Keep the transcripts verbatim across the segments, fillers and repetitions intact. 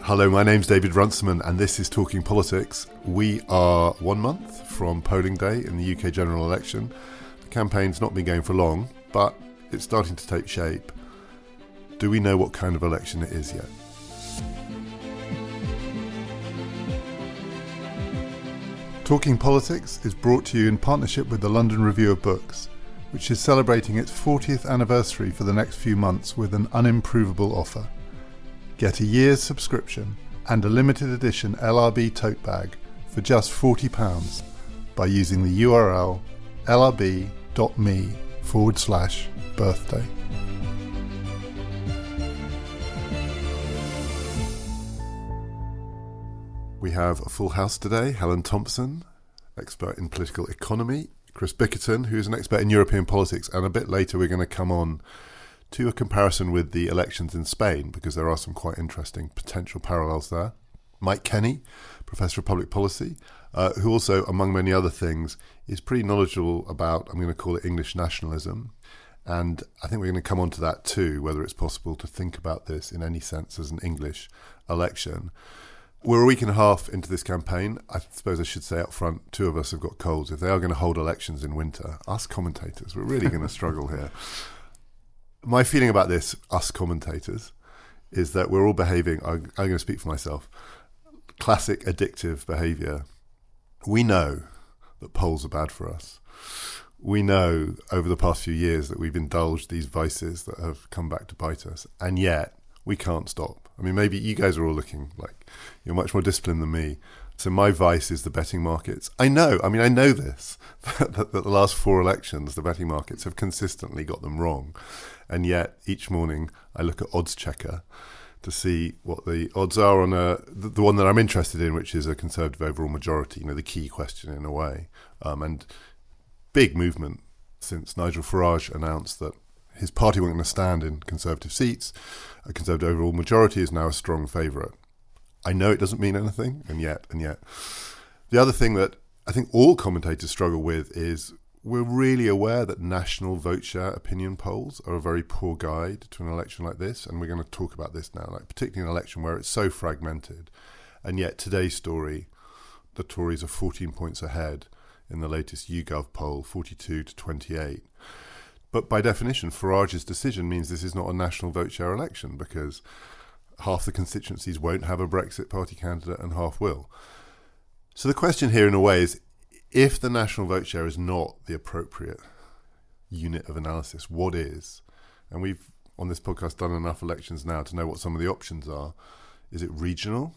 Hello, my name's David Runciman and this is Talking Politics. We are one month from polling day in the U K general election. The campaign's not been going for long, but it's starting to take shape. Do we know what kind of election it is yet? Talking Politics is brought to you in partnership with the London Review of Books, which is celebrating its fortieth anniversary for the next few months with an unimprovable offer. Get a year's subscription and a limited edition L R B tote bag for just forty pounds by using the U R L lrb.me forward slash birthday. We have a full house today. Helen Thompson, expert in political economy. Chris Bickerton, who's an expert in European politics. And a bit later we're going to come on to a comparison with the elections in Spain, because there are some quite interesting potential parallels there. Mike Kenny, Professor of Public Policy, uh, who also, among many other things, is pretty knowledgeable about, I'm going to call it English nationalism. And I think we're going to come on to that too, whether it's possible to think about this in any sense as an English election. We're a week and a half into this campaign. I suppose I should say up front, two of us have got colds. If they are going to hold elections in winter, us commentators, we're really going to struggle here. My feeling about this, us commentators, is that we're all behaving, I'm, I'm going to speak for myself, classic addictive behaviour. We know that polls are bad for us. We know over the past few years that we've indulged these vices that have come back to bite us, and yet we can't stop. I mean, maybe you guys are all looking like you're much more disciplined than me. So my vice is the betting markets. I know, I mean, I know this, that, that the last four elections, the betting markets have consistently got them wrong. And yet each morning I look at Odds Checker to see what the odds are on a, the, the one that I'm interested in, which is a Conservative overall majority, you know, the key question in a way. Um, and big movement since Nigel Farage announced that his party wasn't going to stand in Conservative seats. A Conservative overall majority is now a strong favourite. I know it doesn't mean anything, and yet, and yet. The other thing that I think all commentators struggle with is we're really aware that national vote share opinion polls are a very poor guide to an election like this, and we're going to talk about this now, like particularly an election where it's so fragmented. And yet today's story, the Tories are fourteen points ahead in the latest YouGov poll, forty-two to twenty-eight. But by definition, Farage's decision means this is not a national vote share election, because half the constituencies won't have a Brexit Party candidate and half will. So the question here in a way is, if the national vote share is not the appropriate unit of analysis, what is? And we've, on this podcast, done enough elections now to know what some of the options are. Is it regional?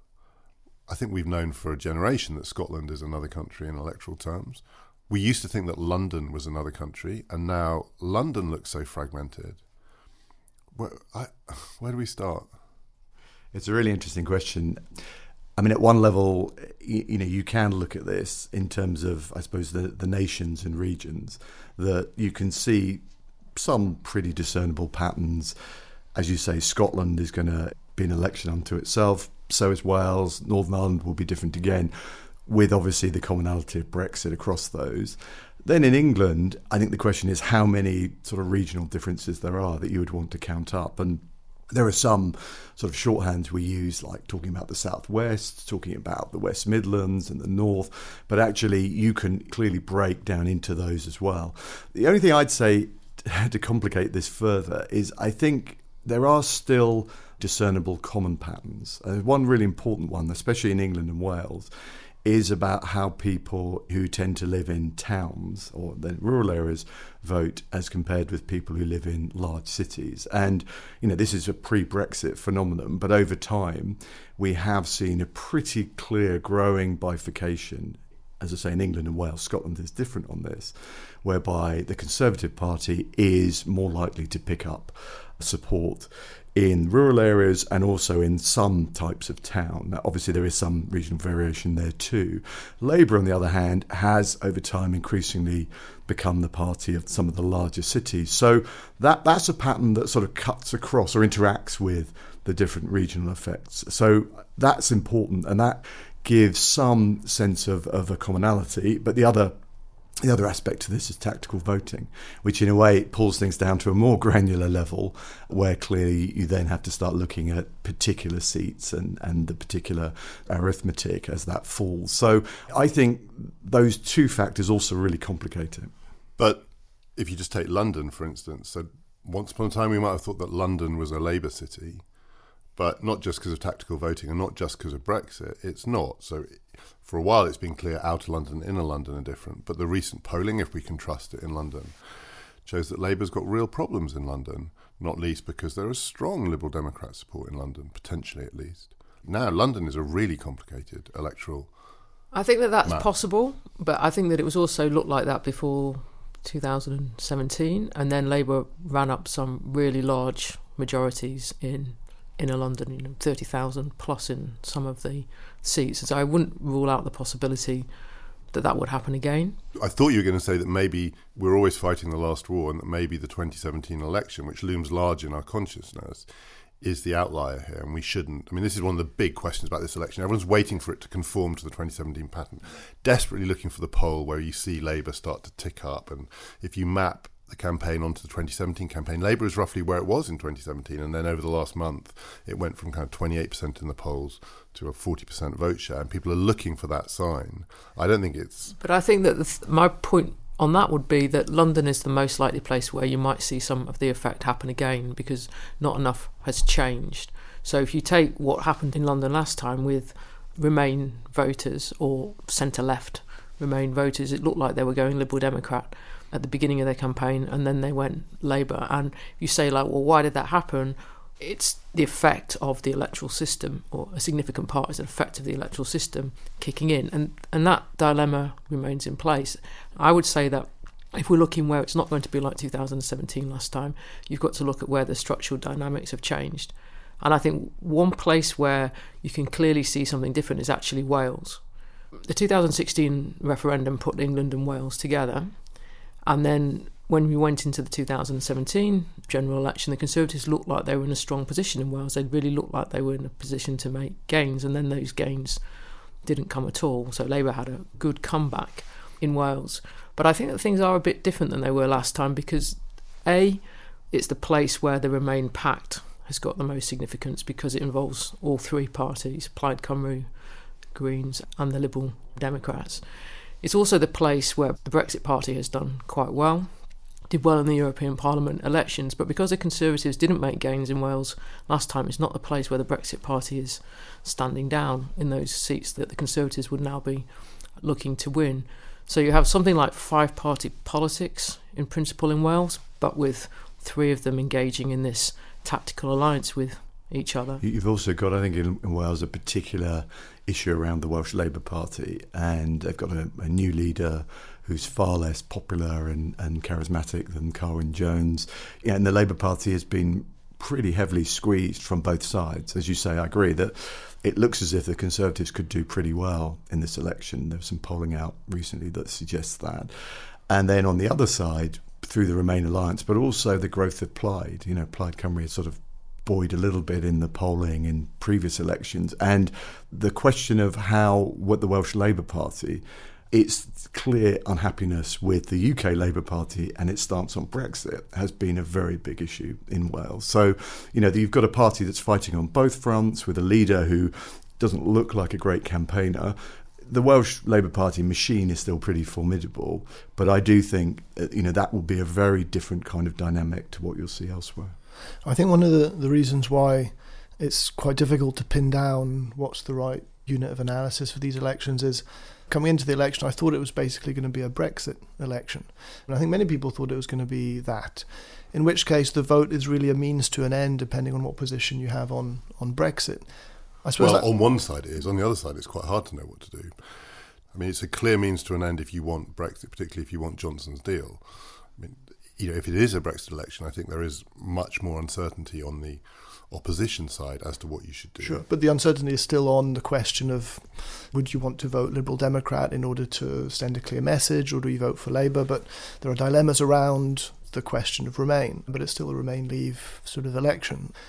I think we've known for a generation that Scotland is another country in electoral terms. We used to think that London was another country, and now London looks so fragmented. Where, I, where do we start? It's a really interesting question. I mean, at one level, you, you know, you can look at this in terms of, I suppose, the, the nations and regions, that you can see some pretty discernible patterns. As you say, Scotland is going to be an election unto itself. So is Wales. Northern Ireland will be different again, with obviously the commonality of Brexit across those. Then in England, I think the question is how many sort of regional differences there are that you would want to count up. And there are some sort of shorthands we use, like talking about the Southwest, talking about the West Midlands and the North, but actually you can clearly break down into those as well. The only thing I'd say to complicate this further is I think there are still discernible common patterns. Uh, one really important one, especially in England and Wales, is about how people who tend to live in towns or the rural areas vote as compared with people who live in large cities. And, you know, this is a pre-Brexit phenomenon, but over time we have seen a pretty clear growing bifurcation. As I say, in England and Wales, Scotland is different on this, whereby the Conservative Party is more likely to pick up support in rural areas and also in some types of town. Now, obviously, there is some regional variation there too. Labour, on the other hand, has over time increasingly become the party of some of the larger cities. So that that's a pattern that sort of cuts across or interacts with the different regional effects. So that's important, and that gives some sense of, of a commonality. But the other The other aspect to this is tactical voting, which in a way pulls things down to a more granular level, where clearly you then have to start looking at particular seats and, and the particular arithmetic as that falls. So I think those two factors also really complicate it. But if you just take London, for instance, so once upon a time we might have thought that London was a Labour city, but not just because of tactical voting and not just because of Brexit. It's not. So for a while it's been clear outer London and inner London are different. But the recent polling, if we can trust it in London, shows that Labour's got real problems in London, not least because there is strong Liberal Democrat support in London, potentially at least. Now, London is a really complicated electoral I think that that's map. possible, but I think that it was also looked like that before two thousand seventeen, and then Labour ran up some really large majorities in inner London, you know, thirty thousand plus in some of the seats. So I wouldn't rule out the possibility that that would happen again. I thought you were going to say that maybe we're always fighting the last war and that maybe the twenty seventeen election, which looms large in our consciousness, is the outlier here, and we shouldn't. I mean, this is one of the big questions about this election. Everyone's waiting for it to conform to the twenty seventeen pattern, desperately looking for the poll where you see Labour start to tick up. And if you map the campaign onto the twenty seventeen campaign, Labour is roughly where it was in twenty seventeen, and then over the last month it went from kind of twenty-eight percent in the polls to a forty percent vote share, and people are looking for that sign. I don't think it's... But I think that the th- my point on that would be that London is the most likely place where you might see some of the effect happen again, because not enough has changed. So if you take what happened in London last time with Remain voters or centre-left Remain voters, it looked like they were going Liberal Democrat at the beginning of their campaign, and then they went Labour. And you say, like, well, why did that happen? It's the effect of the electoral system, or a significant part is an effect of the electoral system kicking in, and and that dilemma remains in place. I would say that if we're looking where it's not going to be like two thousand seventeen last time, you've got to look at where the structural dynamics have changed. And I think one place where you can clearly see something different is actually Wales. The two thousand sixteen referendum put England and Wales together, and then when we went into the two thousand seventeen general election, the Conservatives looked like they were in a strong position in Wales. They really looked like they were in a position to make gains, and then those gains didn't come at all. So Labour had a good comeback in Wales. But I think that things are a bit different than they were last time, because A, it's the place where the Remain Pact has got the most significance, because it involves all three parties, Plaid Cymru, Greens and the Liberal Democrats. It's also the place where the Brexit Party has done quite well, did well in the European Parliament elections, but because the Conservatives didn't make gains in Wales last time, it's not the place where the Brexit Party is standing down in those seats that the Conservatives would now be looking to win. So you have something like five-party politics in principle in Wales, but with three of them engaging in this tactical alliance with each other. You've also got, I think, in, in Wales, a particular issue around the Welsh Labour Party, and they've got a, a new leader who's far less popular and, and charismatic than Carwyn Jones. Yeah, and the Labour Party has been pretty heavily squeezed from both sides. As you say, I agree that it looks as if the Conservatives could do pretty well in this election. There was some polling out recently that suggests that. And then on the other side, through the Remain alliance, but also the growth of Plaid. You know, Plaid Cymru has sort of buoyed a little bit in the polling in previous elections. And the question of how, what the Welsh Labour Party, its clear unhappiness with the U K Labour Party and its stance on Brexit has been a very big issue in Wales. So, you know, you've got a party that's fighting on both fronts with a leader who doesn't look like a great campaigner. The Welsh Labour Party machine is still pretty formidable, but I do think, you know, that will be a very different kind of dynamic to what you'll see elsewhere. I think one of the, the reasons why it's quite difficult to pin down what's the right unit of analysis for these elections is, coming into the election, I thought it was basically going to be a Brexit election. And I think many people thought it was going to be that, in which case the vote is really a means to an end, depending on what position you have on, on Brexit. I suppose well, that, on one side it is. On the other side, it's quite hard to know what to do. I mean, it's a clear means to an end if you want Brexit, particularly if you want Johnson's deal. I mean, you know, if it is a Brexit election, I think there is much more uncertainty on the opposition side as to what you should do. Sure, but the uncertainty is still on the question of, would you want to vote Liberal Democrat in order to send a clear message, or do you vote for Labour? But there are dilemmas around the question of Remain, but it's still a Remain-Leave sort of election.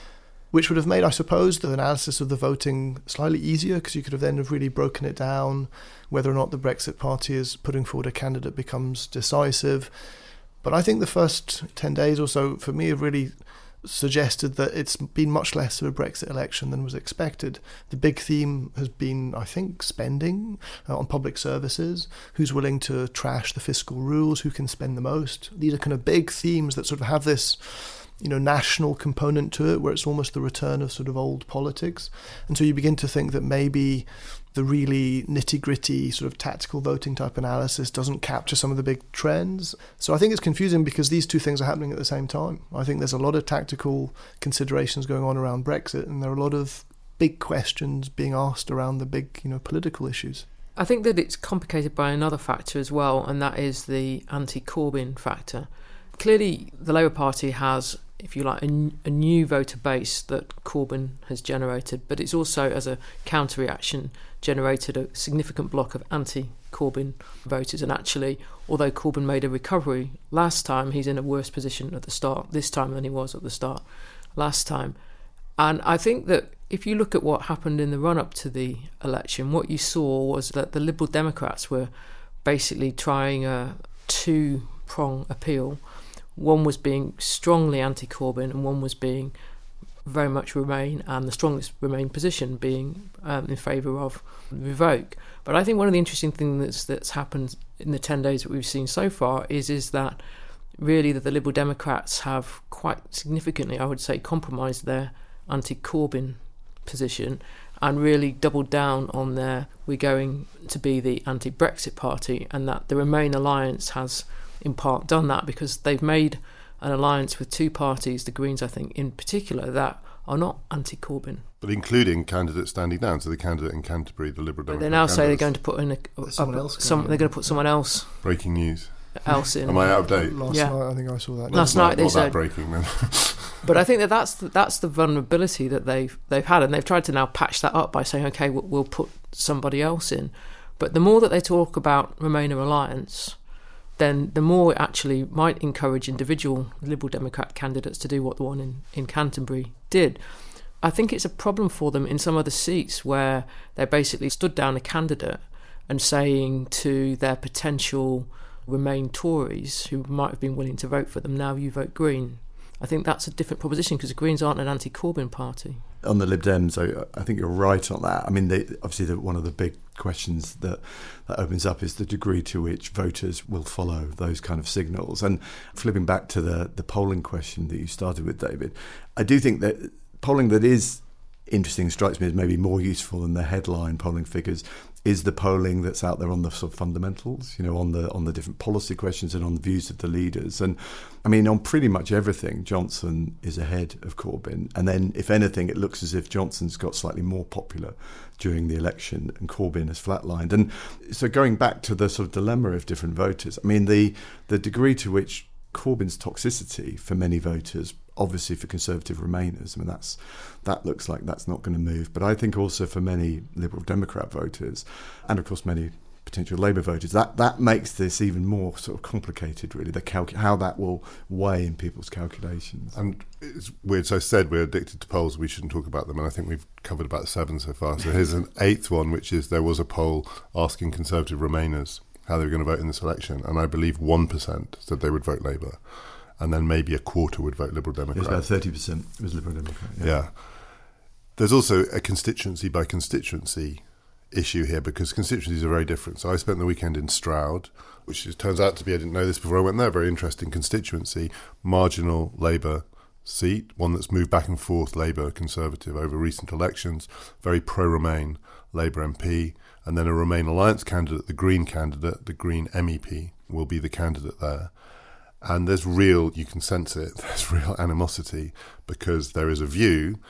which would have made, I suppose, the analysis of the voting slightly easier, because you could have then have really broken it down, whether or not the Brexit Party is putting forward a candidate becomes decisive. But I think the first ten days or so, for me, have really suggested that it's been much less of a Brexit election than was expected. The big theme has been, I think, spending uh, on public services. Who's willing to trash the fiscal rules? Who can spend the most? These are kind of big themes that sort of have this, you know, national component to it, where it's almost the return of sort of old politics. And so you begin to think that maybe the really nitty-gritty sort of tactical voting type analysis doesn't capture some of the big trends. So I think it's confusing because these two things are happening at the same time. I think there's a lot of tactical considerations going on around Brexit, and there are a lot of big questions being asked around the big, you know, political issues. I think that it's complicated by another factor as well, and that is the anti-Corbyn factor. Clearly, the Labour Party has, if you like, a, a new voter base that Corbyn has generated, but it's also, as a counter-reaction, generated a significant block of anti-Corbyn voters. And actually, although Corbyn made a recovery last time, he's in a worse position at the start this time than he was at the start last time. And I think that if you look at what happened in the run-up to the election, what you saw was that the Liberal Democrats were basically trying a two-prong appeal. One was being strongly anti-Corbyn and one was being very much Remain, and the strongest Remain position being um, in favour of revoke. But I think one of the interesting things that's, that's happened in the ten days that we've seen so far is, is that really that the Liberal Democrats have quite significantly, I would say, compromised their anti-Corbyn position and really doubled down on their we're going to be the anti-Brexit party, and that the Remain alliance has in part done that because they've made an alliance with two parties, the Greens, I think, in particular, that are not anti-Corbyn. But including candidates standing down, so the candidate in Canterbury, the Liberal Democrat. They now say they're going to put in a, a someone else. Some, they're going to put someone else. Breaking news. Else in. Am I out of date? Last yeah. night, I think I saw that. Last not, night they not said. That breaking then. But I think that that's the, that's the vulnerability that they've they've had, and they've tried to now patch that up by saying, okay, we'll, we'll put somebody else in. But the more that they talk about Remainer alliance, then the more it actually might encourage individual Liberal Democrat candidates to do what the one in, in Canterbury did. I think it's a problem for them in some other seats where they basically stood down a candidate and saying to their potential Remain Tories who might have been willing to vote for them, now you vote Green. I think that's a different proposition because the Greens aren't an anti-Corbyn party. On the Lib Dems, I, I think you're right on that. I mean, they, obviously, the, one of the big questions that, that opens up is the degree to which voters will follow those kind of signals. And flipping back to the, the polling question that you started with, David, I do think that polling that is interesting, strikes me as maybe more useful than the headline polling figures, is the polling that's out there on the sort of fundamentals, you know, on the on the different policy questions and on the views of the leaders. And I mean, on pretty much everything, Johnson is ahead of Corbyn. And then, if anything, it looks as if Johnson's got slightly more popular during the election and Corbyn has flatlined. And so going back to the sort of dilemma of different voters, I mean, the the degree to which Corbyn's toxicity for many voters, obviously for Conservative Remainers, I mean, that's that looks like that's not going to move. But I think also for many Liberal Democrat voters, and of course many potential Labour voters, that, that makes this even more sort of complicated, really, the calc- how that will weigh in people's calculations. And it's weird, so I said we're addicted to polls, we shouldn't talk about them, and I think we've covered about seven so far. So here's an eighth one, which is there was a poll asking Conservative Remainers how they were going to vote in this election, and I believe one percent said they would vote Labour, and then maybe a quarter would vote Liberal Democrat. It was about thirty percent was Liberal Democrat. Yeah. yeah. There's also a constituency by constituency issue here because constituencies are very different. So I spent the weekend in Stroud, which is, turns out to be, I didn't know this before I went there, very interesting constituency, marginal Labour seat, one that's moved back and forth, Labour, Conservative, over recent elections, very pro-Remain Labour M P, and then a Remain Alliance candidate, the Green candidate, the Green M E P, will be the candidate there. And there's real, you can sense it, there's real animosity because there is a view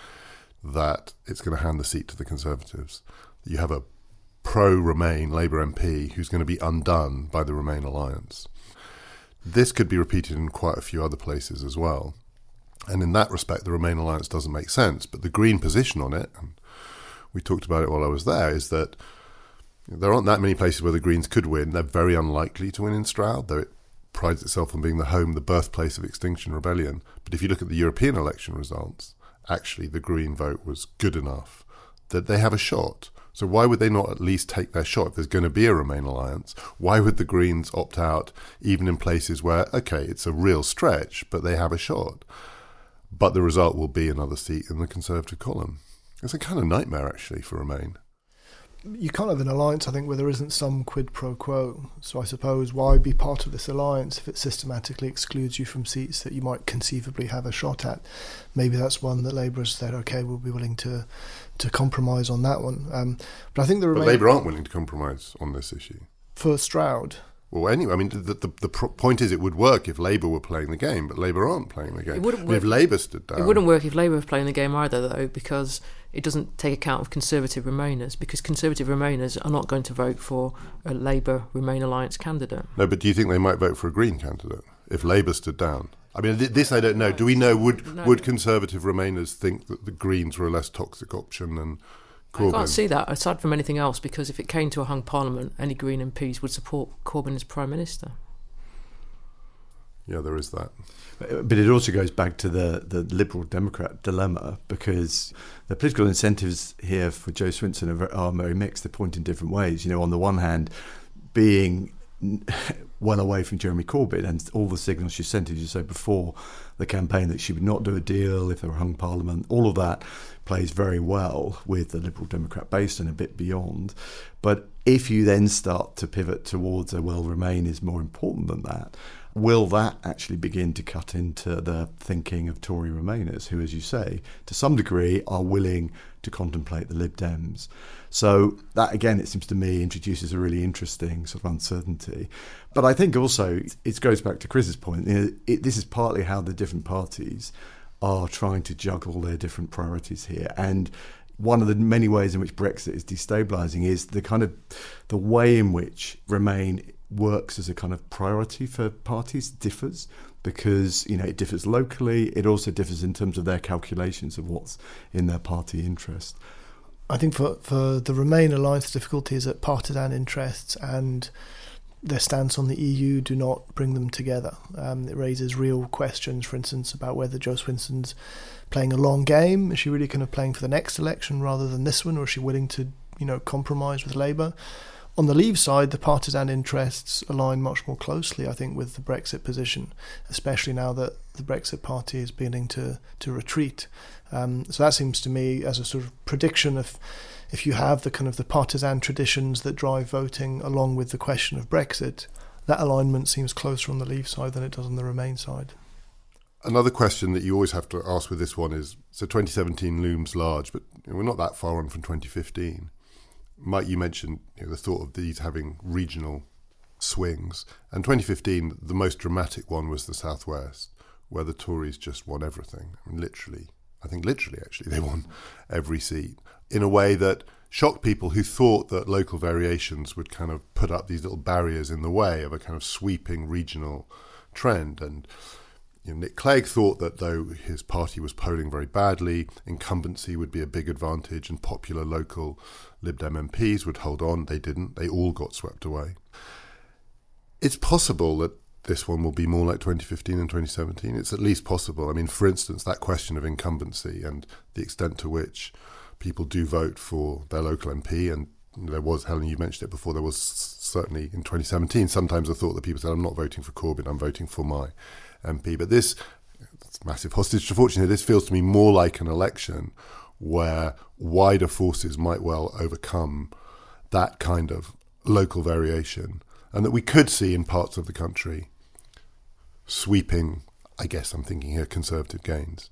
that it's going to hand the seat to the Conservatives. You have a pro-Remain Labour M P who's going to be undone by the Remain Alliance. This could be repeated in quite a few other places as well. And in that respect, the Remain Alliance doesn't make sense. But the Green position on it, and we talked about it while I was there, is that there aren't that many places where the Greens could win. They're very unlikely to win in Stroud, though it prides itself on being the home, the birthplace of Extinction Rebellion. But if you look at the European election results actually the Green vote was good enough, that they have a shot. So why would they not at least take their shot? If there's going to be a Remain alliance, why would the Greens opt out even in places where, okay, it's a real stretch, but they have a shot? But the result will be another seat in the Conservative column. It's a kind of nightmare, actually, for Remain. You can't have an alliance, I think, where there isn't some quid pro quo. So I suppose why be part of this alliance if it systematically excludes you from seats that you might conceivably have a shot at? Maybe that's one that Labour has said, OK, we'll be willing to to compromise on that one. Um, but I think the Remain... But Labour aren't willing to compromise on this issue. For Stroud? Well, anyway, I mean, the, the, the point is it would work if Labour were playing the game, but Labour aren't playing the game. It wouldn't I mean, work. If Labour stood down... It wouldn't work if Labour were playing the game either, though, because it doesn't take account of Conservative Remainers, because Conservative Remainers are not going to vote for a Labour Remain alliance candidate. No, but do you think they might vote for a Green candidate if Labour stood down? I mean, th- this I don't know. Do we know, would No. would Conservative Remainers think that the Greens were a less toxic option than Corbyn? I can't see that, aside from anything else, because if it came to a hung parliament, any Green M Ps would support Corbyn as Prime Minister. Yeah, there is that. But it also goes back to the, the Liberal Democrat dilemma, because the political incentives here for Jo Swinson are very, are very mixed. They point in different ways. You know, on the one hand, being well away from Jeremy Corbyn and all the signals she sent, as you said before, the campaign that she would not do a deal if there were hung parliament, all of that plays very well with the Liberal Democrat base and a bit beyond. But if you then start to pivot towards a well, Remain is more important than that, will that actually begin to cut into the thinking of Tory Remainers, who, as you say, to some degree are willing to contemplate the Lib Dems? So that, again, it seems to me, introduces a really interesting sort of uncertainty. But I think also it goes back to Chris's point. You know, it, this is partly how the different parties are trying to juggle their different priorities here. And one of the many ways in which Brexit is destabilising is the kind of the way in which Remain works as a kind of priority for parties differs, because, you know, it differs locally. It also differs in terms of their calculations of what's in their party interest. I think for, for the Remain alliance, the difficulty is that partisan interests and their stance on the E U do not bring them together. Um, it raises real questions, for instance, about whether Jo Swinson's playing a long game. Is she really kind of playing for the next election rather than this one, or is she willing to, you know, compromise with Labour? On the Leave side, the partisan interests align much more closely, I think, with the Brexit position, especially now that the Brexit Party is beginning to, to retreat. Um, so that seems to me as a sort of prediction of if you have the kind of the partisan traditions that drive voting along with the question of Brexit, that alignment seems closer on the Leave side than it does on the Remain side. Another question that you always have to ask with this one is, so twenty seventeen looms large, but we're not that far on from twenty fifteen. Mike, you mentioned, you know, the thought of these having regional swings. And twenty fifteen, the most dramatic one was the South West, where the Tories just won everything. I mean, literally, I think literally, actually, they won every seat in a way that shocked people who thought that local variations would kind of put up these little barriers in the way of a kind of sweeping regional trend. And you know, Nick Clegg thought that though his party was polling very badly, incumbency would be a big advantage and popular local Lib Dem M Ps would hold on. They didn't. They all got swept away. It's possible that this one will be more like twenty fifteen and twenty seventeen. It's at least possible. I mean, for instance, that question of incumbency and the extent to which people do vote for their local M P, and there was, Helen, you mentioned it before, there was certainly in twenty seventeen sometimes a thought that people said, I'm not voting for Corbyn, I'm voting for my M P. But this, it's massive hostage to fortune here, this feels to me more like an election where wider forces might well overcome that kind of local variation, and that we could see in parts of the country sweeping, I guess I'm thinking here, Conservative gains.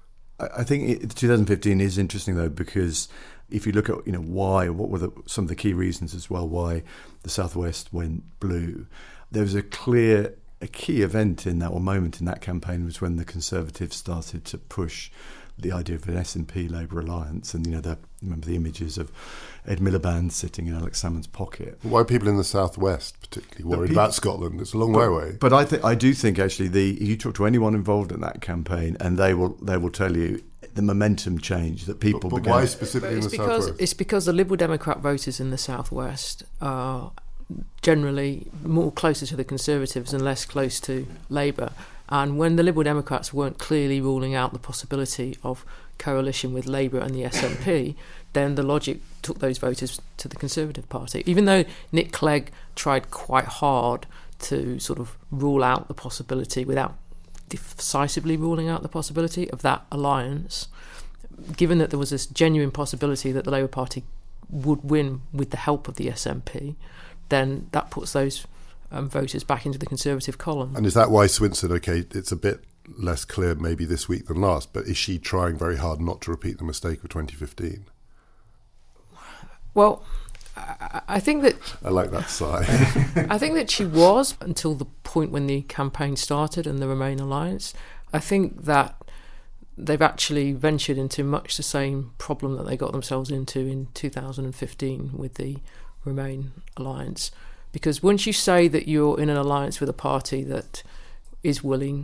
I think it, twenty fifteen is interesting, though, because if you look at, you know, why, what were the, some of the key reasons as well why the South West went blue, there was a clear, a key event in that, or moment in that campaign, was when the Conservatives started to push the idea of an S N P Labour alliance, and you know, the, remember the images of Ed Miliband sitting in Alex Salmond's pocket. Why are people in the South West particularly worried people, about Scotland? It's a long but, way away. But I think I do think actually, the you talk to anyone involved in that campaign, and they will they will tell you the momentum change that people. But, but began. why specifically in the because, South West? It's because the Liberal Democrat voters in the South West are generally more closer to the Conservatives and less close to Labour. And when the Liberal Democrats weren't clearly ruling out the possibility of coalition with Labour and the S N P, then the logic took those voters to the Conservative Party. Even though Nick Clegg tried quite hard to sort of rule out the possibility, without decisively ruling out the possibility of that alliance, given that there was this genuine possibility that the Labour Party would win with the help of the S N P, then that puts those um, voters back into the Conservative column. And is that why Swinson, okay, it's a bit less clear maybe this week than last, but is she trying very hard not to repeat the mistake of twenty fifteen? Well, I, I think that... I like that sigh. I think that she was, until the point when the campaign started and the Remain alliance. I think that they've actually ventured into much the same problem that they got themselves into in two thousand fifteen with the Remain alliance. Because once you say that you're in an alliance with a party that is willing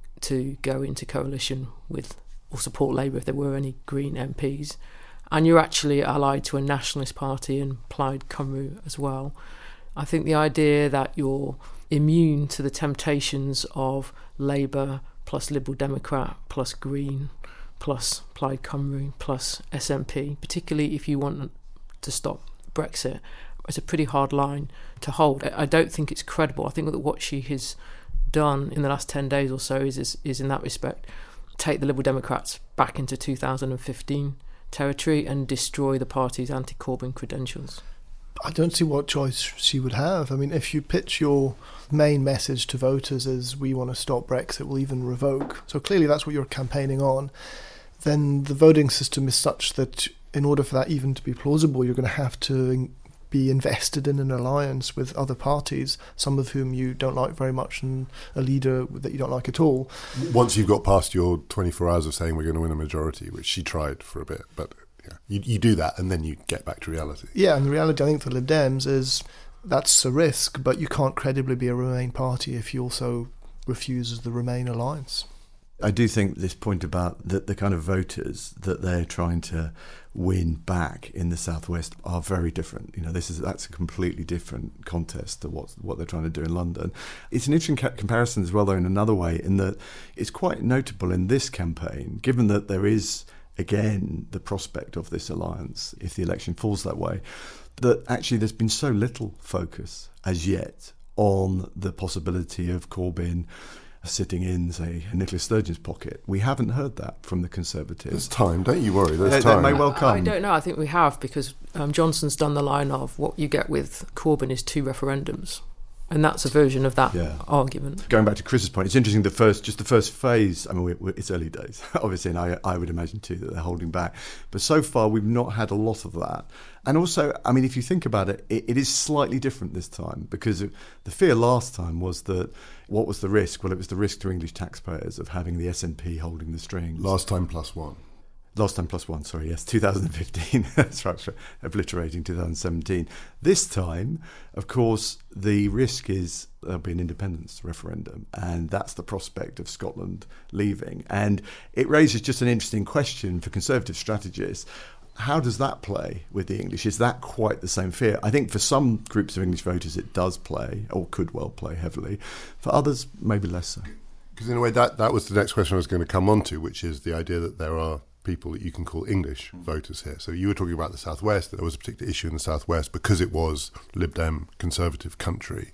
to go into coalition with or support Labour if there were any Green M Ps, and you're actually allied to a nationalist party in Plaid Cymru as well, I think the idea that you're immune to the temptations of Labour plus Liberal Democrat plus Green plus Plaid Cymru plus S N P, particularly if you want to stop Brexit, is a pretty hard line to hold. I don't think it's credible. I think that what she has done in the last ten days or so is, is, is in that respect, take the Liberal Democrats back into two thousand fifteen territory and destroy the party's anti-Corbyn credentials. I don't see what choice she would have. I mean, if you pitch your main message to voters as we want to stop Brexit, we'll even revoke, so clearly that's what you're campaigning on, then the voting system is such that in order for that even to be plausible, you're going to have to be invested in an alliance with other parties, some of whom you don't like very much and a leader that you don't like at all. Once you've got past your twenty-four hours of saying we're going to win a majority, which she tried for a bit, but yeah, you, you do that and then you get back to reality. Yeah, and the reality I think for Lib Dems is that's a risk, but you can't credibly be a Remain party if you also refuse the Remain alliance. I do think this point about the, the kind of voters that they're trying to win back in the southwest are very different. You know, this is that's a completely different contest to what what they're trying to do in London. It's an interesting ca- comparison as well, though, in another way, in that it's quite notable in this campaign, given that there is again the prospect of this alliance if the election falls that way, that actually there's been so little focus as yet on the possibility of Corbyn sitting in, say, Nicola Sturgeon's pocket. We haven't heard that from the Conservatives. There's time, don't you worry, there's That- time. that may well come. I don't know. I think we have, because um, Johnson's done the line of what you get with Corbyn is two referendums. And that's a version of that Yeah. argument. Going back to Chris's point, it's interesting, the first, just the first phase, I mean, we we it's early days, obviously, and I, I would imagine too that they're holding back. But so far, we've not had a lot of that. And also, I mean, if you think about it, it, it is slightly different this time, because the fear last time was that, what was the risk? Well, it was the risk to English taxpayers of having the S N P holding the strings. Last time plus one. Last time plus one, sorry, yes, two thousand fifteen. That's right, for obliterating two thousand seventeen. This time, of course, the risk is there'll be an independence referendum, and that's the prospect of Scotland leaving. And it raises just an interesting question for Conservative strategists. How does that play with the English? Is that quite the same fear? I think for some groups of English voters it does play, or could well play heavily. For others, maybe less so. Because in a way, that, that was the next question I was going to come on to, which is the idea that there are people that you can call English voters here. So you were talking about the Southwest, that there was a particular issue in the Southwest because it was Lib Dem Conservative country.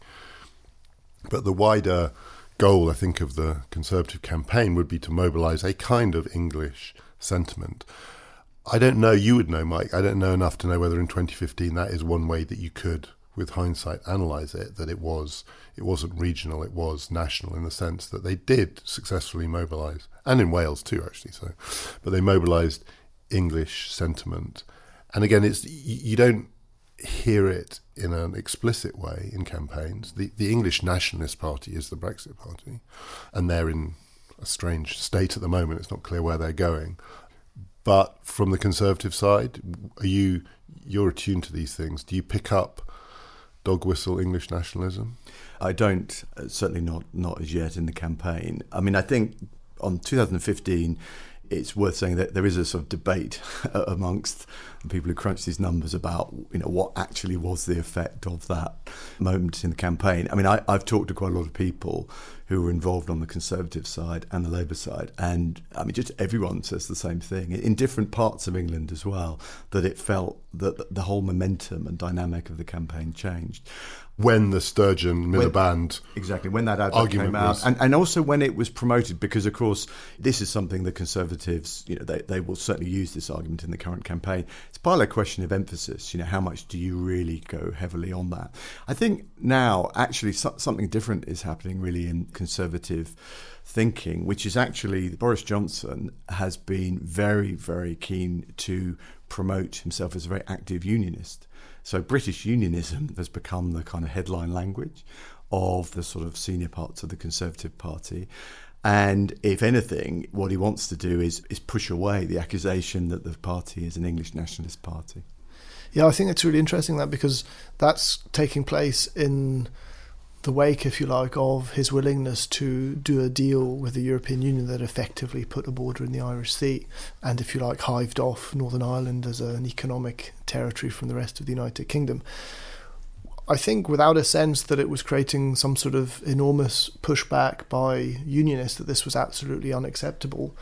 But the wider goal, I think, of the Conservative campaign would be to mobilise a kind of English sentiment. I don't know, you would know, Mike, I don't know enough to know whether in twenty fifteen that is one way that you could, with hindsight, analyse it, that it was, it wasn't regional, it was national, in the sense that they did successfully mobilise, and in Wales too, actually, so, but they mobilised English sentiment. And again, it's you, you don't hear it in an explicit way in campaigns. The, the English Nationalist Party is the Brexit Party, and they're in a strange state at the moment. It's not clear where they're going. But from the Conservative side, are you, you're attuned to these things. Do you pick up dog whistle English nationalism? I don't, uh, certainly not not as yet in the campaign. I mean, I think on two thousand fifteen, it's worth saying that there is a sort of debate amongst the people who crunch these numbers about, you know, what actually was the effect of that moment in the campaign. I mean, I, I've talked to quite a lot of people who were involved on the Conservative side and the Labour side. And I mean, just everyone says the same thing in different parts of England as well, that it felt that the whole momentum and dynamic of the campaign changed. When the Sturgeon Miliband exactly when that advert argument came out, was... and, and also when it was promoted, because of course this is something the Conservatives, you know, they, they will certainly use this argument in the current campaign. It's partly a question of emphasis. You know, how much do you really go heavily on that? I think now actually so, something different is happening really in Conservative thinking, which is actually Boris Johnson has been very, very keen to promote himself as a very active unionist. So British unionism has become the kind of headline language of the sort of senior parts of the Conservative Party. And if anything, what he wants to do is, is push away the accusation that the party is an English nationalist party. Yeah, I think it's really interesting that because that's taking place in the wake, if you like, of his willingness to do a deal with the European Union that effectively put a border in the Irish Sea and, if you like, hived off Northern Ireland as an economic territory from the rest of the United Kingdom. I think without a sense that it was creating some sort of enormous pushback by unionists that this was absolutely unacceptable,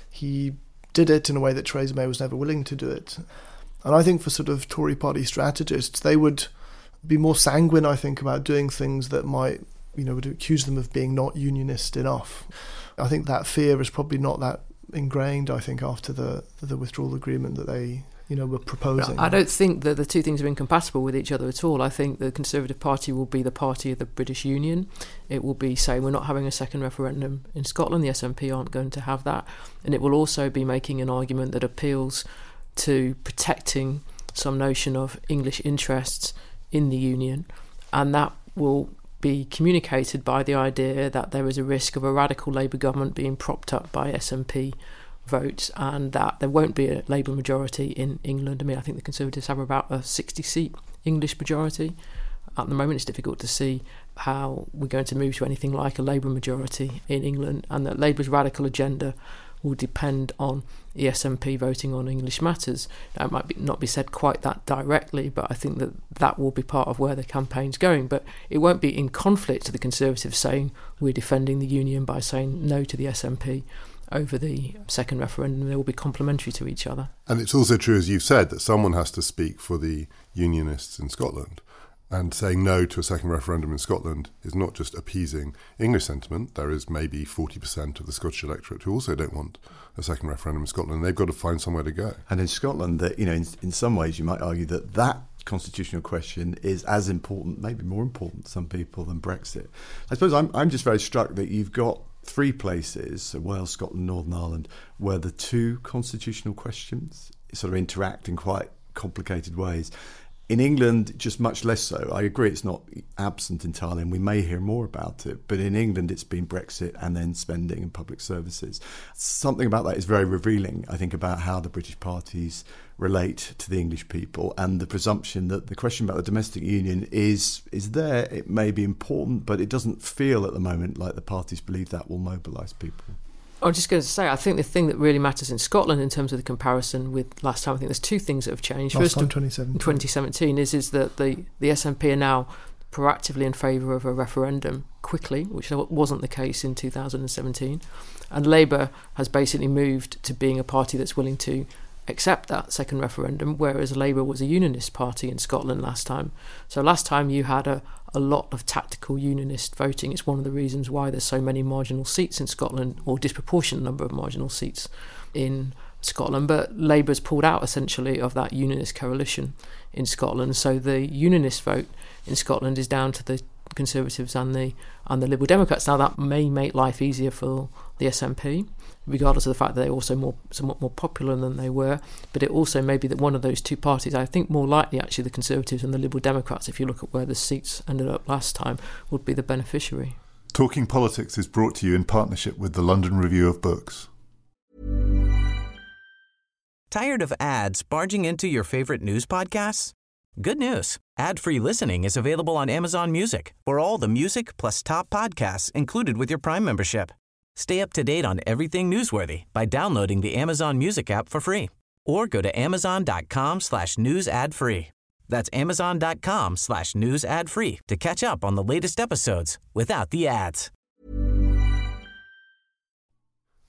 he did it in a way that Theresa May was never willing to do it. And I think for sort of Tory party strategists, they would be more sanguine, I think, about doing things that might, you know, would accuse them of being not unionist enough. I think that fear is probably not that ingrained, I think, after the the withdrawal agreement that they, you know, were proposing. I don't think that the two things are incompatible with each other at all. I think the Conservative Party will be the party of the British Union. It will be saying we're not having a second referendum in Scotland. The S N P aren't going to have that. And it will also be making an argument that appeals to protecting some notion of English interests in the Union, and that will be communicated by the idea that there is a risk of a radical Labour government being propped up by S N P votes, and that there won't be a Labour majority in England. I mean, I think the Conservatives have about a sixty-seat English majority. At the moment, it's difficult to see how we're going to move to anything like a Labour majority in England, and that Labour's radical agenda will depend on the S N P voting on English matters. Now, it might be, not be said quite that directly, but I think that that will be part of where the campaign's going. But it won't be in conflict to the Conservatives saying we're defending the Union by saying no to the S N P over the second referendum. They will be complementary to each other. And it's also true, as you've said, that someone has to speak for the Unionists in Scotland. And saying no to a second referendum in Scotland is not just appeasing English sentiment. There is maybe forty percent of the Scottish electorate who also don't want a second referendum in Scotland. They've got to find somewhere to go. And in Scotland, that, you know, in, in some ways you might argue that that constitutional question is as important, maybe more important to some people, than Brexit. I suppose I'm, I'm just very struck that you've got three places, so Wales, Scotland, Northern Ireland, where the two constitutional questions sort of interact in quite complicated ways. In England, just much less so. I agree it's not absent entirely, and we may hear more about it. But in England, it's been Brexit and then spending and public services. Something about that is very revealing, I think, about how the British parties relate to the English people, and the presumption that the question about the domestic union is is there. It may be important, but it doesn't feel at the moment like the parties believe that will mobilise people. I was just going to say, I think the thing that really matters in Scotland in terms of the comparison with last time, I think there's two things that have changed. Last First, time, twenty seventeen. twenty seventeen is, is that the, the S N P are now proactively in favour of a referendum quickly, which wasn't the case in two thousand seventeen. And Labour has basically moved to being a party that's willing to accept that second referendum, whereas Labour was a unionist party in Scotland last time. So last time you had a, a lot of tactical unionist voting. It's one of the reasons why there's so many marginal seats in Scotland, or disproportionate number of marginal seats in Scotland. But Labour's pulled out essentially of that unionist coalition in Scotland. So the unionist vote in Scotland is down to the Conservatives and the and the Liberal Democrats. Now that may make life easier for the S N P, regardless of the fact that they're also more somewhat more popular than they were. But it also may be that one of those two parties, I think more likely actually the Conservatives and the Liberal Democrats, if you look at where the seats ended up last time, would be the beneficiary. Talking Politics is brought to you in partnership with the London Review of Books. Tired of ads barging into your favorite news podcasts? Good news. Ad-free listening is available on Amazon Music for all the music plus top podcasts included with your Prime membership. Stay up to date on everything newsworthy by downloading the Amazon Music app for free, or go to amazon.com slash news ad free. That's amazon.com slash news ad free to catch up on the latest episodes without the ads.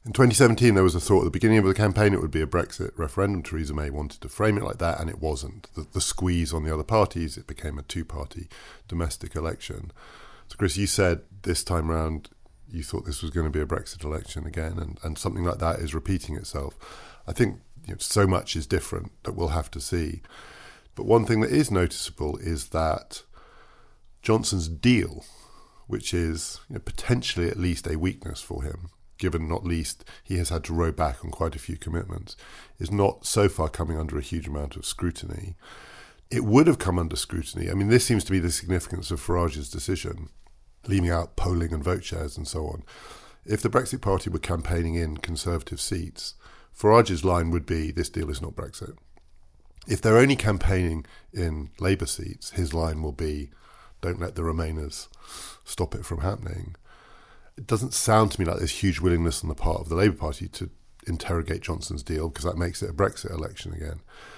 In twenty seventeen, there was a thought at the beginning of the campaign it would be a Brexit referendum. Theresa May wanted to frame it like that, and it wasn't. The, the squeeze on the other parties, it became a two-party domestic election. So, Chris, you said this time round you thought this was going to be a Brexit election again, and, and something like that is repeating itself. I think you know, so much is different that we'll have to see. But one thing that is noticeable is that Johnson's deal, which is you know, potentially at least a weakness for him, given not least he has had to row back on quite a few commitments, is not so far coming under a huge amount of scrutiny. It would have come under scrutiny. I mean, this seems to be the significance of Farage's decision, leaving out polling and vote shares and so on. If the Brexit Party were campaigning in Conservative seats, Farage's line would be, this deal is not Brexit. If they're only campaigning in Labour seats, his line will be, don't let the Remainers stop it from happening. It doesn't sound to me like there's huge willingness on the part of the Labour Party to interrogate Johnson's deal, because that makes it a Brexit election again.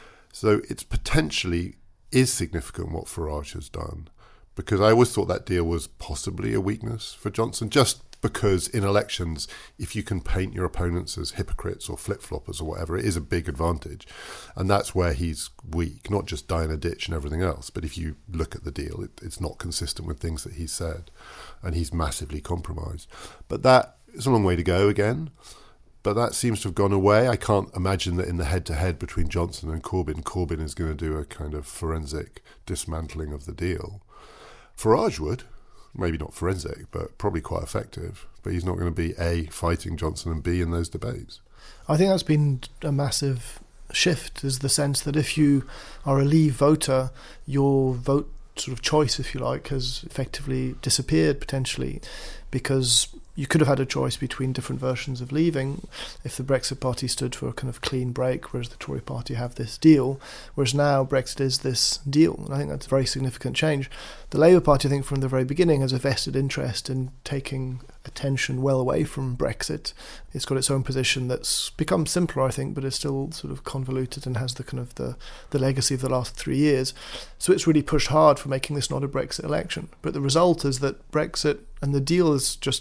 So it's potentially is significant what Farage has done, because I always thought that deal was possibly a weakness for Johnson, just because in elections, if you can paint your opponents as hypocrites or flip-floppers or whatever, it is a big advantage. And that's where he's weak, not just die in a ditch and everything else, but if you look at the deal, it, it's not consistent with things that he's said, and he's massively compromised. But that is a long way to go again. But that seems to have gone away. I can't imagine that in the head-to-head between Johnson and Corbyn, Corbyn is going to do a kind of forensic dismantling of the deal. Farage would. Maybe not forensic, but probably quite effective. But he's not going to be A, fighting Johnson, and B, in those debates. I think that's been a massive shift, is the sense that if you are a Leave voter, your vote sort of choice, if you like, has effectively disappeared potentially, because you could have had a choice between different versions of leaving if the Brexit Party stood for a kind of clean break, whereas the Tory Party have this deal, whereas now Brexit is this deal. And I think that's a very significant change. The Labour Party, I think, from the very beginning has a vested interest in taking attention well away from Brexit. It's got its own position that's become simpler, I think, but is still sort of convoluted and has the kind of the, the legacy of the last three years. So it's really pushed hard for making this not a Brexit election. But the result is that Brexit and the deal is just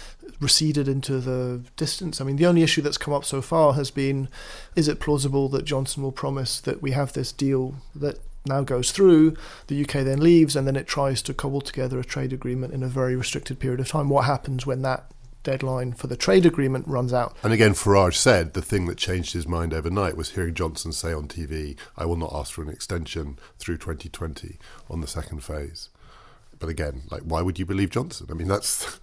receded into the distance. I mean, the only issue that's come up so far has been, is it plausible that Johnson will promise that we have this deal that now goes through, the U K then leaves, and then it tries to cobble together a trade agreement in a very restricted period of time? What happens when that deadline for the trade agreement runs out? And again, Farage said the thing that changed his mind overnight was hearing Johnson say on T V, I will not ask for an extension through twenty twenty on the second phase. But again, like, why would you believe Johnson? I mean, that's...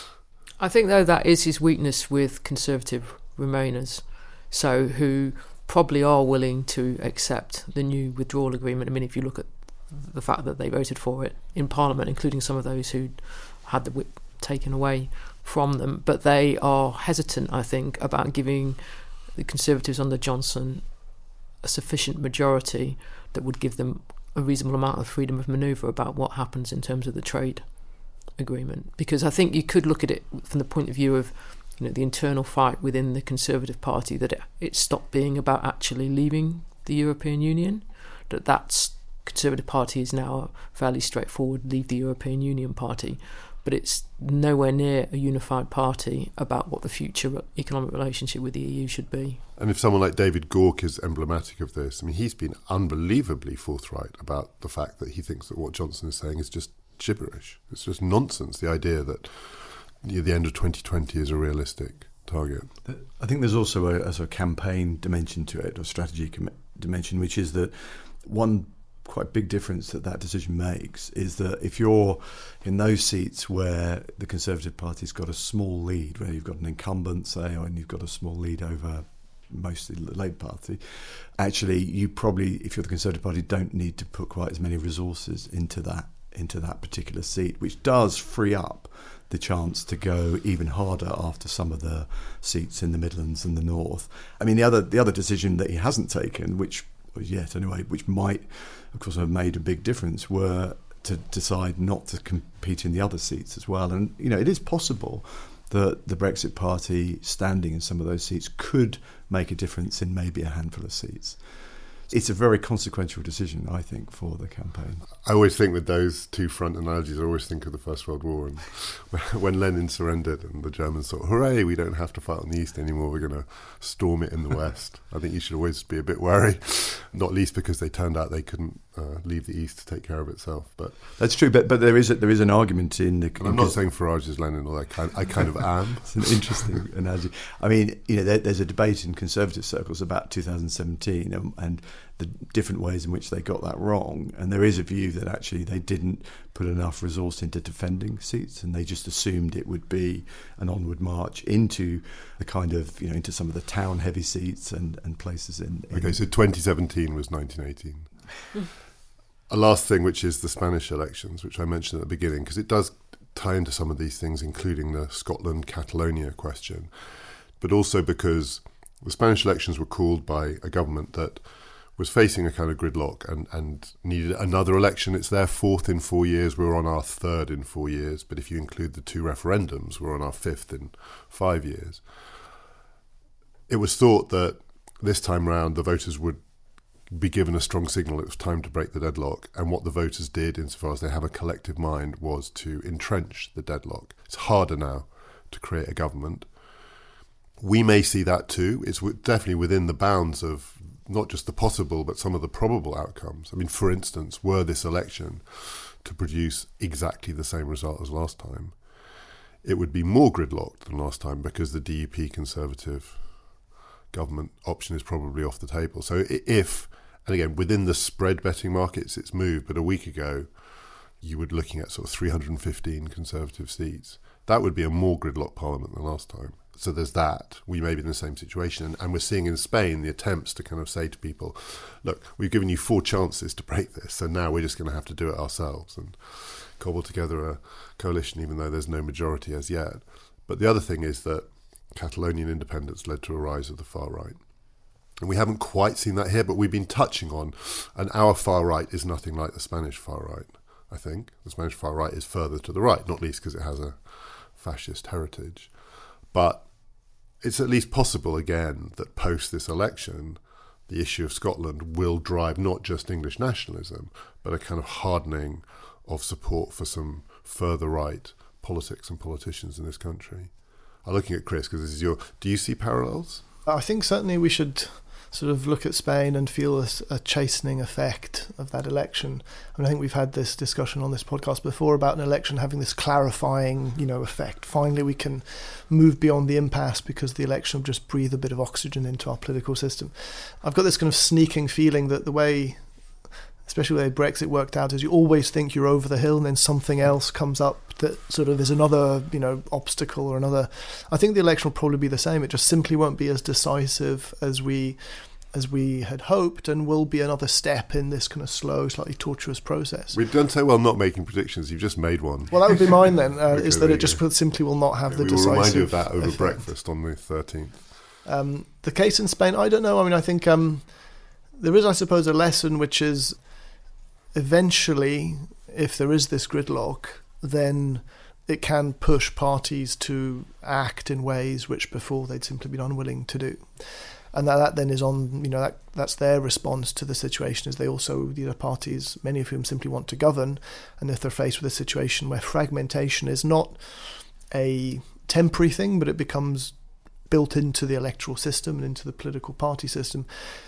I think, though, that is his weakness with Conservative Remainers, so who probably are willing to accept the new withdrawal agreement. I mean, if you look at the fact that they voted for it in Parliament, including some of those who had the whip taken away from them, but they are hesitant, I think, about giving the Conservatives under Johnson a sufficient majority that would give them a reasonable amount of freedom of manoeuvre about what happens in terms of the trade agreement. Because I think you could look at it from the point of view of, you know, the internal fight within the Conservative Party, that it, it stopped being about actually leaving the European Union, that that's Conservative Party is now a fairly straightforward leave the European Union party, but it's nowhere near a unified party about what the future economic relationship with the E U should be. And if someone like David Gauke is emblematic of this, I mean, he's been unbelievably forthright about the fact that he thinks that what Johnson is saying is just gibberish. It's just nonsense, the idea that you know, the end of twenty twenty is a realistic target. I think there's also a, a sort of campaign dimension to it, or strategy com- dimension, which is that one quite big difference that that decision makes is that if you're in those seats where the Conservative Party's got a small lead, where you've got an incumbent, say, or and you've got a small lead over mostly the Labour Party, actually you probably, if you're the Conservative Party, don't need to put quite as many resources into that into that particular seat, which does free up the chance to go even harder after some of the seats in the Midlands and the North. I mean, the other the other decision that he hasn't taken, which was yet anyway, which might, of course, have made a big difference, were to decide not to compete in the other seats as well. And, you know, it is possible that the Brexit Party standing in some of those seats could make a difference in maybe a handful of seats. It's a very consequential decision, I think, for the campaign. I always think with those two front analogies, I always think of the First World War and when Lenin surrendered and the Germans thought, hooray, we don't have to fight on the east anymore, we're going to storm it in the west. I think you should always be a bit wary, not least because they turned out they couldn't uh, leave the east to take care of itself. But that's true, but but there is a, there is an argument in the... I'm not saying Farage is Lenin, although I kind, I kind of am. It's an interesting analogy. I mean, you know, there, there's a debate in conservative circles about two thousand seventeen and, and the different ways in which they got that wrong. And there is a view that actually they didn't put enough resource into defending seats, and they just assumed it would be an onward march into the kind of, you know, into some of the town heavy seats and, and places in, in... Okay, so twenty seventeen was nineteen eighteen. A last thing, which is the Spanish elections, which I mentioned at the beginning, because it does tie into some of these things, including the Scotland-Catalonia question, but also because the Spanish elections were called by a government that was facing a kind of gridlock and, and needed another election. It's their fourth in four years. We're on our third in four years. But if you include the two referendums, we're on our fifth in five years. It was thought that this time round the voters would be given a strong signal it was time to break the deadlock. And what the voters did, insofar as they have a collective mind, was to entrench the deadlock. It's harder now to create a government. We may see that too. It's definitely within the bounds of not just the possible, but some of the probable outcomes. I mean, for instance, were this election to produce exactly the same result as last time, it would be more gridlocked than last time because the D U P Conservative government option is probably off the table. So if, and again, within the spread betting markets, it's moved, but a week ago, you were looking at sort of three hundred fifteen Conservative seats. That would be a more gridlocked parliament than last time. So there's that. We may be in the same situation. And, and we're seeing in Spain the attempts to kind of say to people, look, we've given you four chances to break this, so now we're just going to have to do it ourselves and cobble together a coalition, even though there's no majority as yet. But the other thing is that Catalonian independence led to a rise of the far right. And we haven't quite seen that here, but we've been touching on, and our far right is nothing like the Spanish far right, I think. The Spanish far right is further to the right, not least because it has a fascist heritage. But it's at least possible, again, that post this election, the issue of Scotland will drive not just English nationalism, but a kind of hardening of support for some further right politics and politicians in this country. I'm looking at Chris, because this is your... Do you see parallels? I think certainly we should sort of look at Spain and feel a, a chastening effect of that election. I mean, I think we've had this discussion on this podcast before about an election having this clarifying, you know, effect. Finally, we can move beyond the impasse because the election will just breathe a bit of oxygen into our political system. I've got this kind of sneaking feeling that the way, especially the way Brexit worked out, is you always think you're over the hill and then something else comes up that sort of is another, you know, obstacle or another. I think the election will probably be the same. It just simply won't be as decisive as we as we had hoped, and will be another step in this kind of slow, slightly tortuous process. We've done so well not making predictions. You've just made one. Well, that would be mine then, uh, okay, is that it just go. simply will not have okay, the we decisive will remind you of that over effect. breakfast on the thirteenth. Um, the case in Spain, I don't know. I mean, I think um, there is, I suppose, a lesson which is eventually, if there is this gridlock, then it can push parties to act in ways which before they'd simply been unwilling to do. And that, that then is on, you know, that that's their response to the situation, is they also, you know, parties, many of whom simply want to govern, and if they're faced with a situation where fragmentation is not a temporary thing, but it becomes built into the electoral system and into the political party system,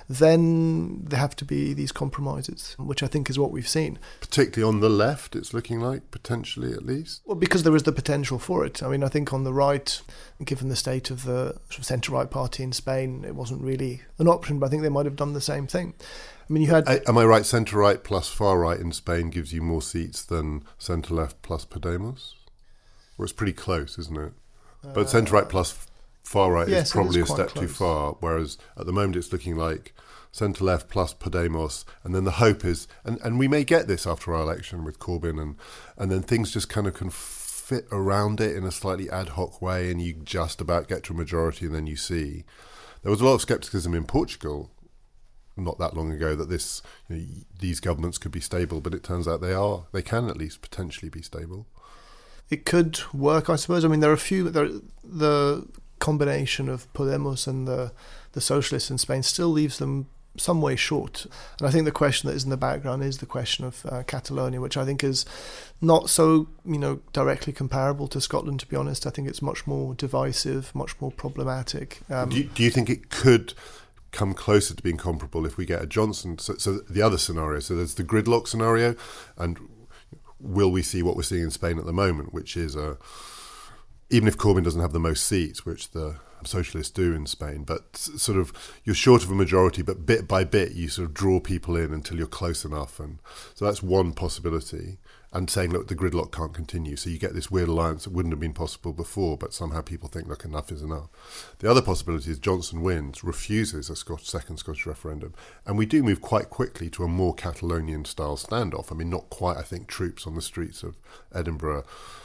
then there have to be these compromises, which I think is what we've seen. Particularly on the left, it's looking like, potentially at least. Well, because there is the potential for it. I mean, I think on the right, given the state of the sort of centre-right party in Spain, it wasn't really an option, but I think they might have done the same thing. I mean, you had... I, am I right, centre-right plus far-right in Spain gives you more seats than centre-left plus Podemos? Well, it's pretty close, isn't it? But uh, centre-right plus far right yes, is probably is a step close. too far, whereas at the moment it's looking like centre left plus Podemos, and then the hope is, and, and we may get this after our election with Corbyn, and and then things just kind of can fit around it in a slightly ad hoc way, and you just about get to a majority, and then you see there was a lot of scepticism in Portugal not that long ago that this you know, these governments could be stable, but it turns out they are, they can at least potentially be stable. It could work, I suppose. I mean, there are a few, there, the combination of Podemos and the, the socialists in Spain still leaves them some way short. And I think the question that is in the background is the question of uh, Catalonia, which I think is not so, you know, directly comparable to Scotland, to be honest. I think it's much more divisive, much more problematic. Um, do, you, do you think it could come closer to being comparable if we get a Johnson? So, so the other scenario, so there's the gridlock scenario, and will we see what we're seeing in Spain at the moment, which is a, even if Corbyn doesn't have the most seats, which the socialists do in Spain, but sort of you're short of a majority, but bit by bit you sort of draw people in until you're close enough. And so that's one possibility. And saying, look, the gridlock can't continue. So you get this weird alliance that wouldn't have been possible before, but somehow people think, look, enough is enough. The other possibility is Johnson wins, refuses a Scot- second Scottish referendum, and we do move quite quickly to a more Catalonian-style standoff. I mean, not quite, I think, troops on the streets of Edinburgh,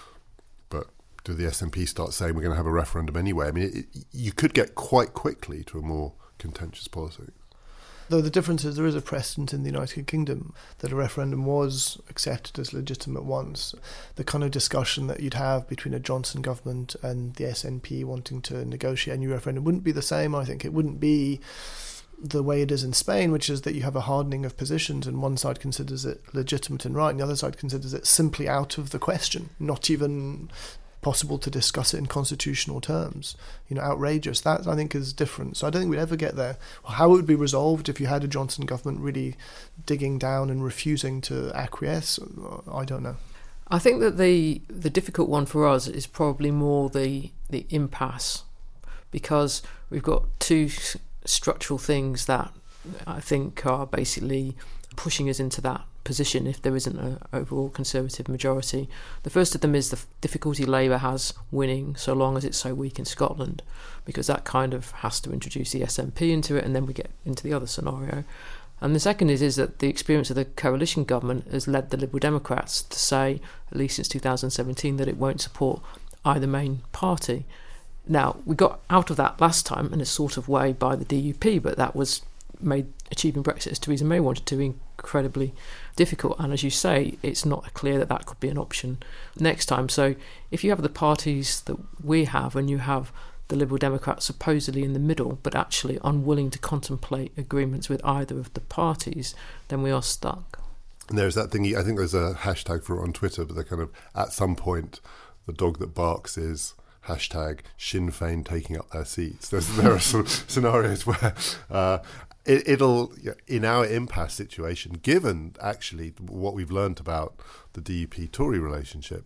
but do the S N P start saying we're going to have a referendum anyway? I mean, it, it, you could get quite quickly to a more contentious politics. Though the difference is there is a precedent in the United Kingdom that a referendum was accepted as legitimate once. The kind of discussion that you'd have between a Johnson government and the S N P wanting to negotiate a new referendum wouldn't be the same, I think. It wouldn't be the way it is in Spain, which is that you have a hardening of positions and one side considers it legitimate and right and the other side considers it simply out of the question, not even possible to discuss it in constitutional terms, you know, outrageous. That, I think, is different. So I don't think we'd ever get there. How it would be resolved if you had a Johnson government really digging down and refusing to acquiesce, I don't know. I think that the the difficult one for us is probably more the, the impasse, because we've got two s- structural things that I think are basically pushing us into that position if there isn't an overall Conservative majority. The first of them is the difficulty Labour has winning so long as it's so weak in Scotland, because that kind of has to introduce the S N P into it, and then we get into the other scenario. And the second is, is that the experience of the coalition government has led the Liberal Democrats to say, at least since two thousand seventeen, that it won't support either main party. Now, we got out of that last time in a sort of way by the D U P, but that was made achieving Brexit, as Theresa May wanted to, incredibly difficult. And as you say, it's not clear that that could be an option next time. So if you have the parties that we have, and you have the Liberal Democrats supposedly in the middle, but actually unwilling to contemplate agreements with either of the parties, then we are stuck. And there's that thing, I think there's a hashtag for it on Twitter, but they're kind of, at some point, the dog that barks is hashtag Sinn Féin taking up their seats. There's, there are sort of scenarios where uh, it, it'll, in our impasse situation, given actually what we've learnt about the D U P-Tory relationship,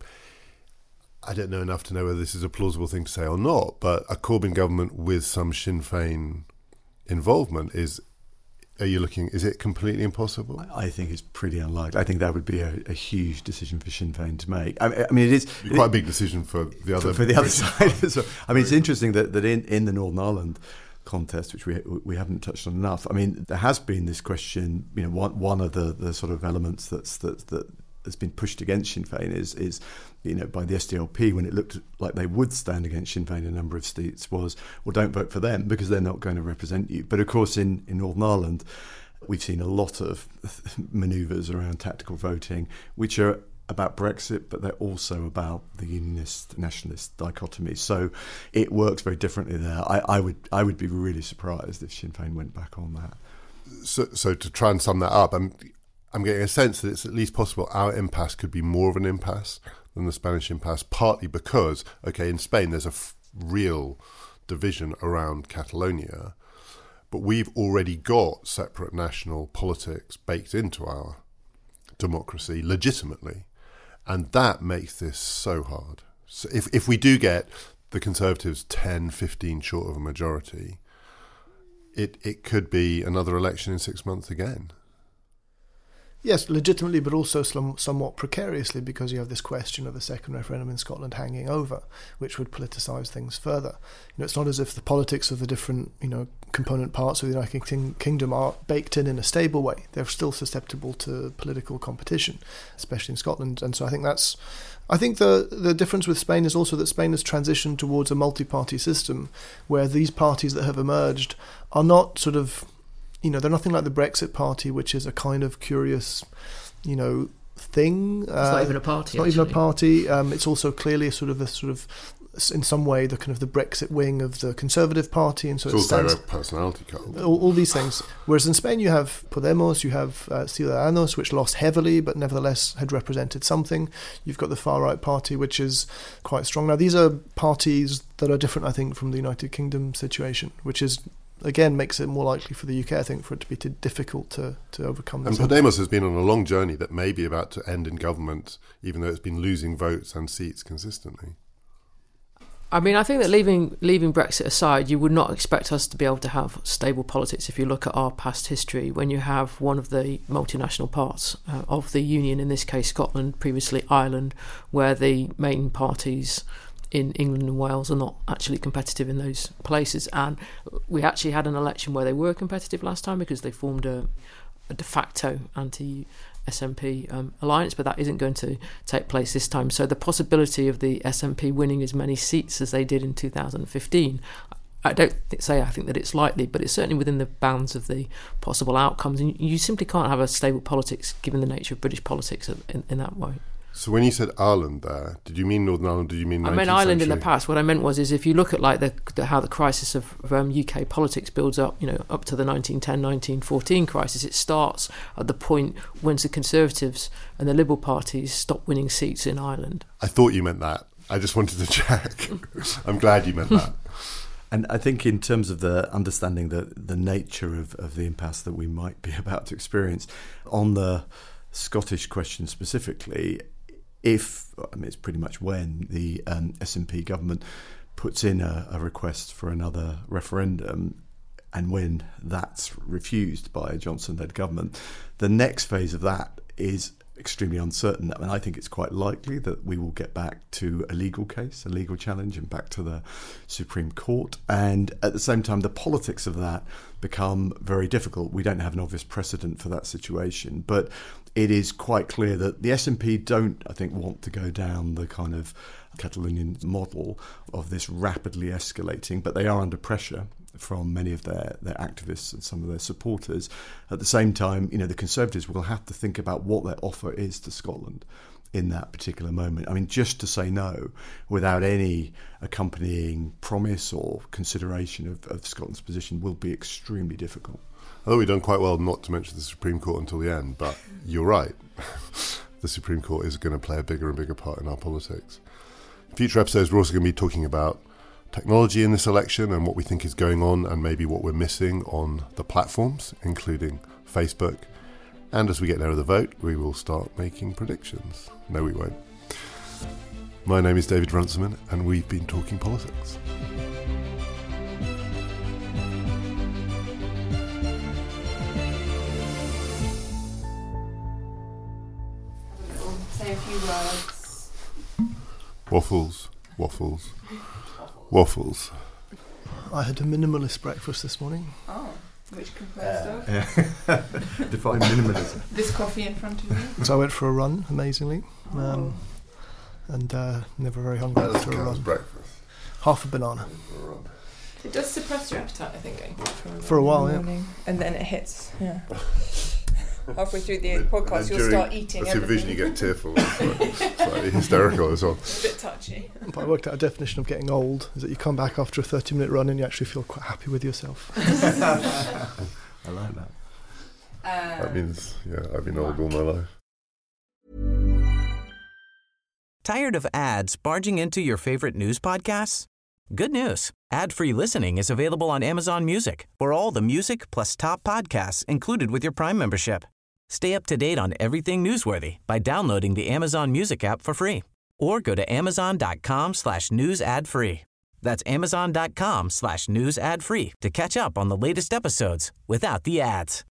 I don't know enough to know whether this is a plausible thing to say or not, but a Corbyn government with some Sinn Féin involvement is, are you looking, is it completely impossible? I think it's pretty unlikely. I think that would be a, a huge decision for Sinn Féin to make. I mean, I mean it is It'd be quite a big decision for the other for, for the other side. So, I mean, it's interesting that, that in, in the Northern Ireland contest, which we we haven't touched on enough, I mean, there has been this question. You know, one one of the, the sort of elements that's that that has been pushed against Sinn Féin is is you know, by the S D L P, when it looked like they would stand against Sinn Féin in a number of seats, was, well, don't vote for them because they're not going to represent you. But of course, in, in Northern Ireland, we've seen a lot of manoeuvres around tactical voting, which are about Brexit, but they're also about the unionist nationalist dichotomy. So it works very differently there. I, I would I would be really surprised if Sinn Féin went back on that. So, so to try and sum that up, I'm I'm getting a sense that it's at least possible our impasse could be more of an impasse than the Spanish impasse, partly because, okay, in Spain there's a f- real division around Catalonia, but we've already got separate national politics baked into our democracy legitimately. And that makes this so hard. So if if we do get the Conservatives ten, fifteen short of a majority, it, it could be another election in six months again. Yes, legitimately, but also some, somewhat precariously, because you have this question of a second referendum in Scotland hanging over, which would politicise things further. You know, it's not as if the politics of the different, you know, component parts of the United King- Kingdom are baked in in a stable way. They're still susceptible to political competition, especially in Scotland. And so I think that's, I think the the difference with Spain is also that Spain has transitioned towards a multi-party system, where these parties that have emerged are not sort of, you know, they're nothing like the Brexit Party, which is a kind of curious, you know, thing. It's uh, not even a party. It's not actually. even a party. Um, it's also clearly a sort of a sort of in some way the kind of the Brexit wing of the Conservative Party, and so it's it also stands, a personality cult. all, all these things. Whereas in Spain you have Podemos, you have uh, Ciudadanos, which lost heavily but nevertheless had represented something. You've got the far right party, which is quite strong. Now these are parties that are different, I think, from the United Kingdom situation, which is again makes it more likely for the U K, I think, for it to be too difficult to, to overcome. And this. Podemos has been on a long journey that may be about to end in government, even though it's been losing votes and seats consistently. I mean, I think that leaving leaving Brexit aside, you would not expect us to be able to have stable politics if you look at our past history. When you have one of the multinational parts uh, of the Union, in this case Scotland, previously Ireland, where the main parties in England and Wales are not actually competitive in those places. And we actually had an election where they were competitive last time because they formed a, a de facto anti S N P um, alliance, but that isn't going to take place this time. So the possibility of the S N P winning as many seats as they did in two thousand fifteen, I don't th- say I think that it's likely, but it's certainly within the bounds of the possible outcomes. And you simply can't have a stable politics given the nature of British politics in, in that way. So when you said Ireland there, did you mean Northern Ireland? Did you mean I nineteenth meant Ireland century? in the past. What I meant was, is if you look at like the, the how the crisis of, of um, U K politics builds up, you know, up to the nineteen ten nineteen fourteen crisis, it starts at the point when the Conservatives and the Liberal parties stop winning seats in Ireland. I thought you meant that. I just wanted to check. I'm glad you meant that. And I think in terms of the understanding the, the nature of, of the impasse that we might be about to experience, on the Scottish question specifically, if, I mean, it's pretty much when the um, S N P government puts in a, a request for another referendum, and when that's refused by a Johnson-led government, the next phase of that is extremely uncertain. I mean, I think it's quite likely that we will get back to a legal case, a legal challenge, and back to the Supreme Court. And at the same time, the politics of that become very difficult. We don't have an obvious precedent for that situation, but it is quite clear that the S N P don't, I think, want to go down the kind of Catalonian model of this rapidly escalating, but they are under pressure from many of their, their activists and some of their supporters. At the same time, you know, the Conservatives will have to think about what their offer is to Scotland in that particular moment. I mean, just to say no without any accompanying promise or consideration of, of Scotland's position will be extremely difficult. I thought we'd done quite well not to mention the Supreme Court until the end, but you're right. The Supreme Court is going to play a bigger and bigger part in our politics. In future episodes, we're also going to be talking about technology in this election and what we think is going on and maybe what we're missing on the platforms, including Facebook. And as we get nearer the vote, we will start making predictions. No, we won't. My name is David Runciman, and we've been talking politics. Say a few words. Waffles, waffles, waffles. I had a minimalist breakfast this morning. Oh, which composed of? Define minimalism. This coffee in front of you? So I went for a run, amazingly, um, and uh, never very hungry That after a counts run. breakfast. Half a banana. It does suppress your appetite, I think, going for a, run For a while, in the yeah. morning. And then it hits, yeah. Halfway through the And podcast, then you'll during start eating the supervision, everything. you get tearful. It's like slightly hysterical as well. It's a bit touchy. But I worked out a definition of getting old is that you come back after a thirty minute run and you actually feel quite happy with yourself. I like that. Um, That means, yeah, I've been old all my life. Tired of ads barging into your favorite news podcasts? Good news. Ad-free listening is available on Amazon Music for all the music plus top podcasts included with your Prime membership. Stay up to date on everything newsworthy by downloading the Amazon Music app for free or go to amazon.com slash news ad free. That's amazon.com slash news ad free to catch up on the latest episodes without the ads.